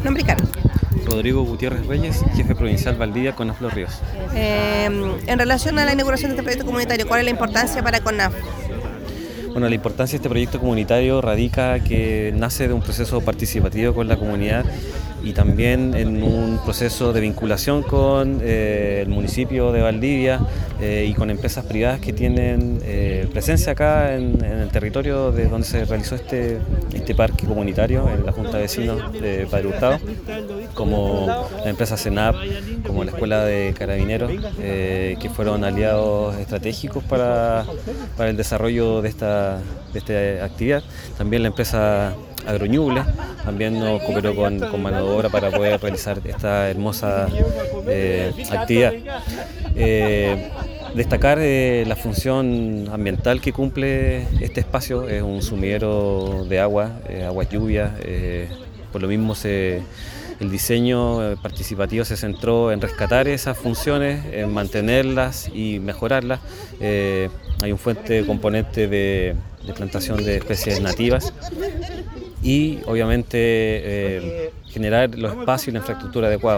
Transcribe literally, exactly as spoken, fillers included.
Nombre y cargo. Rodrigo Gutiérrez Reyes, jefe provincial Valdivia, CONAF Los Ríos. Eh, en relación a la inauguración de este proyecto comunitario, ¿cuál es la importancia para CONAF? Bueno, la importancia de este proyecto comunitario radica que nace de un proceso participativo con la comunidad y también en un proceso de vinculación con eh, el municipio de Valdivia eh, y con empresas privadas que tienen eh, presencia acá en, en el territorio de donde se realizó este, este parque comunitario, en la Junta de Vecinos de Padre Hurtado, como la empresa CENAP, como la Escuela de Carabineros, eh, que fueron aliados estratégicos para, para el desarrollo de esta, de esta actividad. También la empresa Agroñuble también nos cooperó con, con mano de obra para poder realizar esta hermosa eh, actividad. Eh, Destacar eh, la función ambiental que cumple este espacio. Es un sumidero de agua, eh, agua lluvia, eh, por lo mismo se, el diseño participativo se centró en rescatar esas funciones, en mantenerlas y mejorarlas. Eh, hay un fuerte componente de, de plantación de especies nativas y obviamente eh, generar los espacios y la infraestructura adecuada.